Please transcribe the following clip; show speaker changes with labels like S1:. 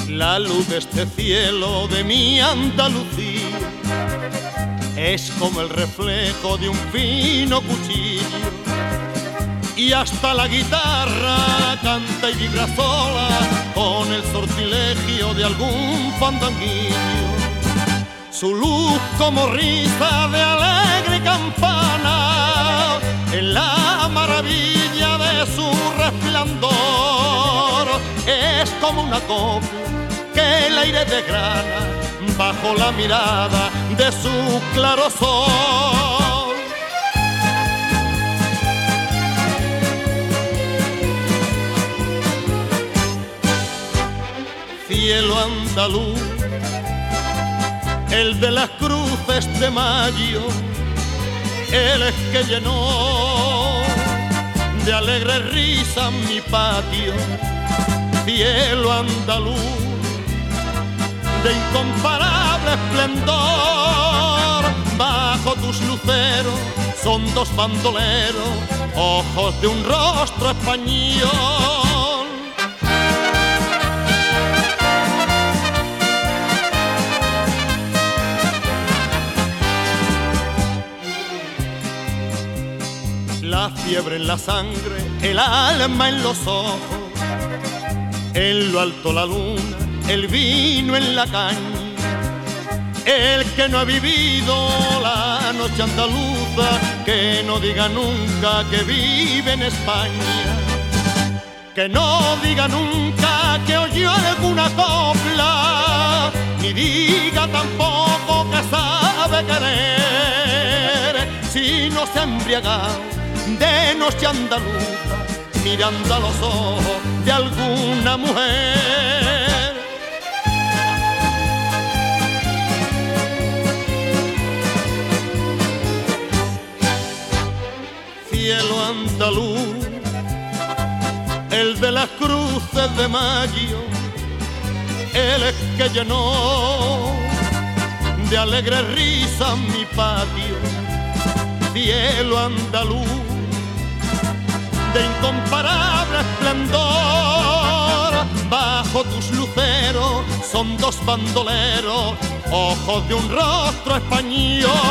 S1: La luz de este cielo de mi Andalucía es como el reflejo de un fino cuchillo, y hasta la guitarra canta y vibra sola con el sortilegio de algún fandanguillo. Su luz como risa de alegre campana, en la maravilla de su resplandor, es como una copla que el aire desgrana bajo la mirada de su claro sol. Cielo andaluz, el de las cruces de mayo, él es que llenó de alegre risa mi patio. Cielo andaluz, de incomparable esplendor, bajo tus luceros son dos bandoleros, ojos de un rostro español. La fiebre en la sangre, el alma en los ojos, en lo alto la luna, el vino en la caña. El que no ha vivido la noche andaluza, que no diga nunca que vive en España. Que no diga nunca que oyó alguna copla, ni diga tampoco que sabe querer, si no se ha embriagado de noche andaluza, mirando a los ojos de alguna mujer. Cielo andaluz, el de las cruces de mayo, él es que llenó de alegre risa mi patio. Cielo andaluz, de incomparable esplendor, bajo tus luceros son dos bandoleros, ojos de un rostro español.